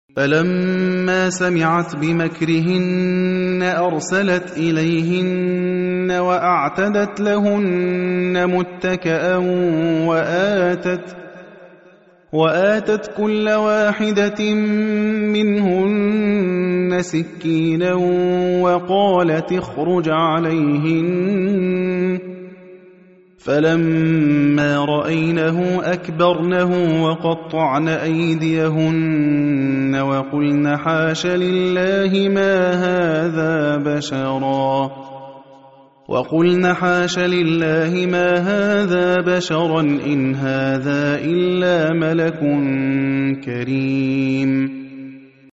فَلَمَّا سَمِعَتْ بِمَكْرِهِنَّ أَرْسَلَتْ إِلَيْهِنَّ وَأَعْتَدَتْ لَهُنَّ مُتَّكَأً وَآتَتْ كُلَّ وَاحِدَةٍ مِّنْهُنَّ سِكِّينًا وَقَالَتِ اخْرُجْ عَلَيْهِنَّ ۖ فَلَمَّا رَأَيْنَهُ أَكْبَرْنَهُ وَقَطَّعْنَ أَيْدِيَهُنَّ وَقُلْنَ حَاشَ لِلَّهِ مَا هَٰذَا بَشَرًا إِنْ هَٰذَا إِلَّا مَلَكٌ كَرِيمٌ